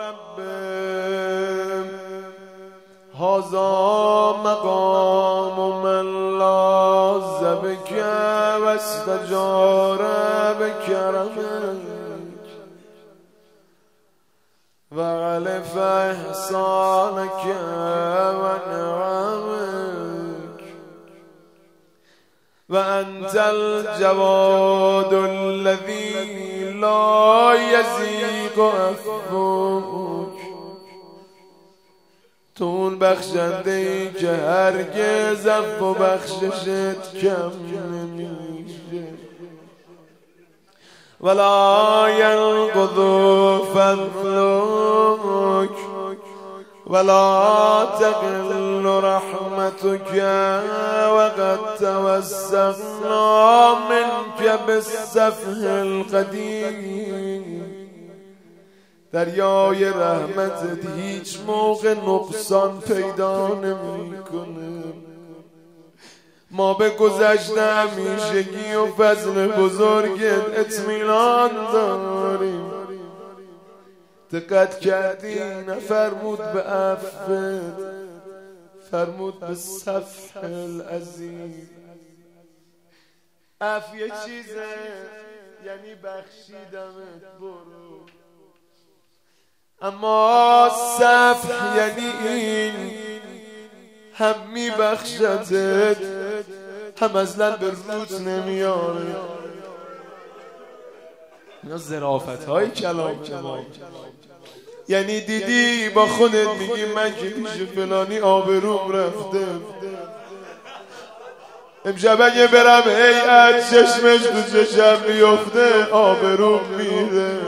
رب هذا مقام من لاذ بك واستجار بكرمك وعلف إحسانك ونعمك وأنت الجواد الذي لا يزيغ عفوك تون بخشنده ای که هرگز عفو و بخششت کم نمیشه ولا ينقض فضلك ولا تقل رحمتك وقد توسلنا منك بالسفه القديم دریای رحمتت هیچ موقع نقصان پیدا نمیکنه. ما به گذشته همیشگی و فضل بزرگت اطمینان داریم. دقت کردی نفرمود به عفوت، فرمود به صفح العظیم. عفو یه چیزه، یعنی بخشیدمت برو. اما صفح یعنی این هم میبخشدت هم اصلا به روت نمیاره. اینا ظرافت های کلام کلام. یعنی دیدی با خودت میگی من که پیش فلانی آبروم رفته، امشب اگه برم هیئت چشمش تو چشم بیفته آبروم میره.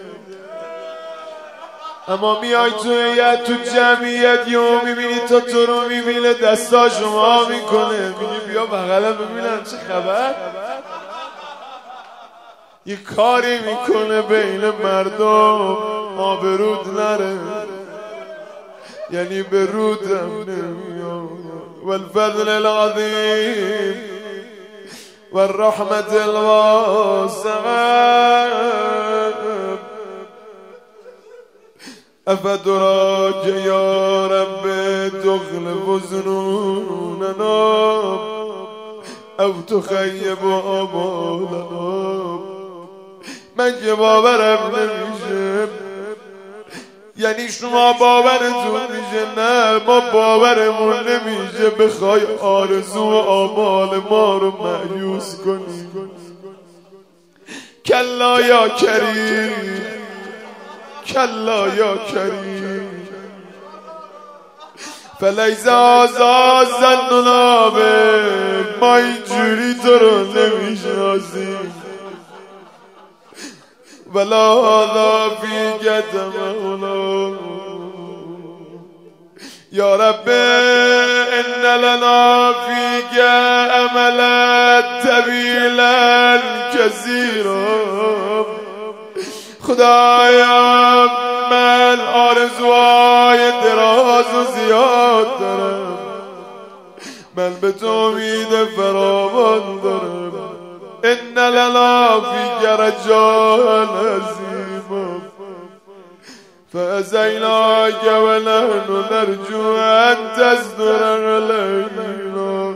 اما میای تو هیئت تو جمعیت یهو میبینی تو رو میبینه دستا شما میکنه، میگی بیا بغلم ببینم چه خبر. یه کاری میکنه بین مردم آبرود نره، یعنی به رودم نمیاد. والفضل العظیم والرحمت الواسعه أفدراك يا رب تغلب ظنوننا أو تخيب آمالنا. من که باورم نمیشه، یعنی شما باورتون میشه، نه ما باورمون نمیشه بخوای آرزو و آمال ما رو مأیوس کنی. کلا یا کریم، کلا یا کریم فلیس هذا ظننا بک. ما اینجوری تو رو نمیشناسیم. ولا هذا فیک تمولا یا رب ان لنا فیک املا طویلا کثیرا. خدایا من آرزوهای دراز و زیاد دارم، من به تو امید فراوان دارم. ان لنا فیک رجاء عظیما فأتیناک و نحن نرجو ان تصدر علینا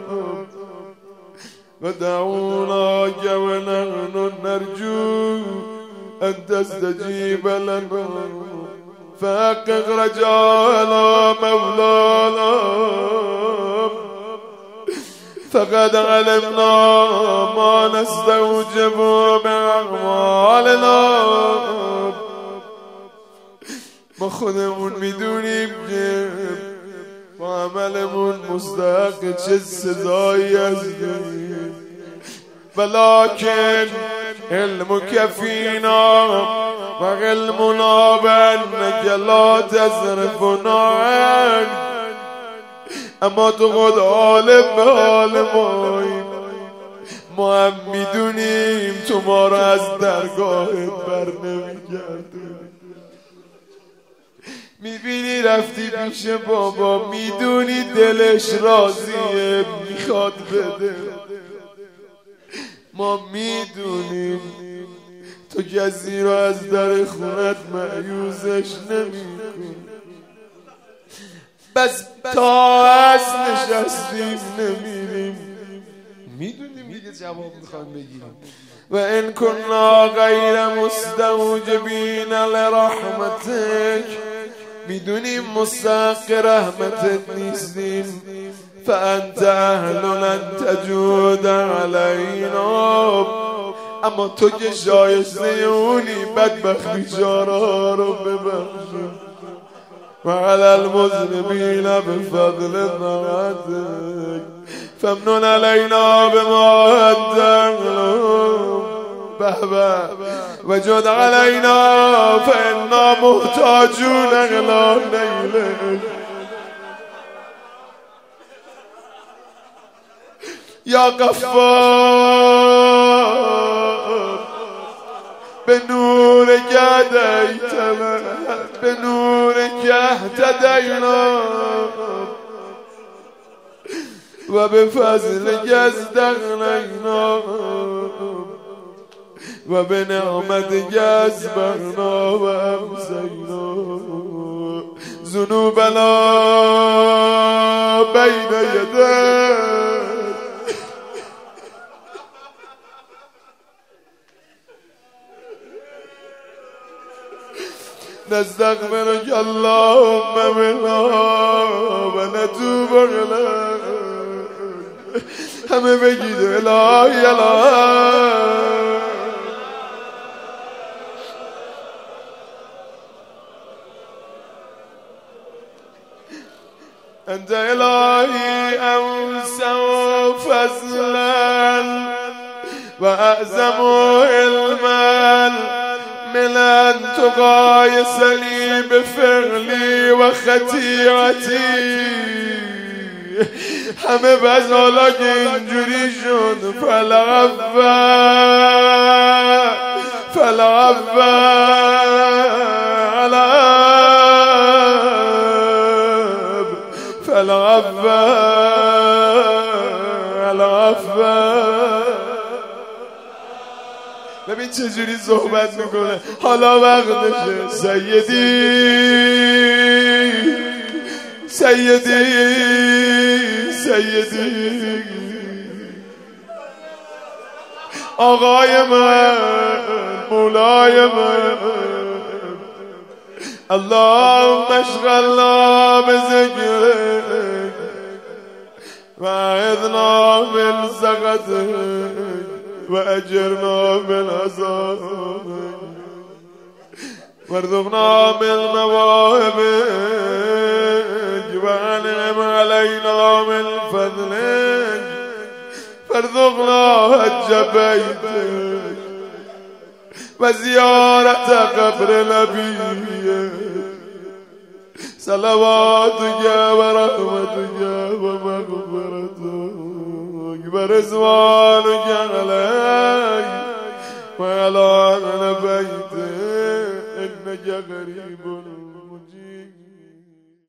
و دعوناک و نحن نرجو أن تستجيب لنا فحقق رجاءنا مولانا. فقد علمنا ما نستوجب بأعمالنا. ما خودمون میدونیم که با عملمون مستحق چه سزایی هستیم، ولكن علمك فينا وعلمنا بأنك لا تصرفنا عنك. اما تو خود عالم به حال ماییم، ما هم میدونیم تو ما رو از درگاهت بر نمیگردونی. میبینی رفتی پیش بابا، میدونی دلش راضیه میخواد بده، ما میدونیم تو کسی رو از در خونت مایوسش نمی‌کنی. بس تا هست نشستیم نمیریم، میدونیم دیگه جواب میخوان بگیریم. و ان کنا غیر مستوجبین لرحمتک، میدونیم مستحق رحمتت نیستیم. فانت اهل ان تجود علینا، اما تو که شایسته اونی بدبخت بیچاره‌ها رو ببخشی. و علی المذنبین بفضل طاعتک فمنن علینا بما هدیتنا وجد علینا فانا محتاجون الی نیلک. یا غفار به نورک هدیتنا به نورک اهتدینا و به فضلک ازدغنینا و به نعمتک اصبحنا و امسینا ذنوبنا بین یدیک. نستغفرك اللهم منا و نتوب الیک. همه بگید الهی الهی. انت الهی اوسع فضلا و اعظم علما من ان تقایسنی بفعلی و خطیئتی. همه بزالا که اینجوری شد ببین چجوری صحبت میکنه. حالا وقتشه سیدی سیدی سیدی آقای من مولای من. اللهم اشغلنا بذکرک و اعذنا من سخطک و اجرنا من عذابک وارزقنا من مواهبک و انعم علینا من فضلک وارزقنا حج بیتک و زیارت قبر نبیک. صلواتک و رحمتک و مغفرتک و رضوانک علیک و علی اهل بیتک انک قریب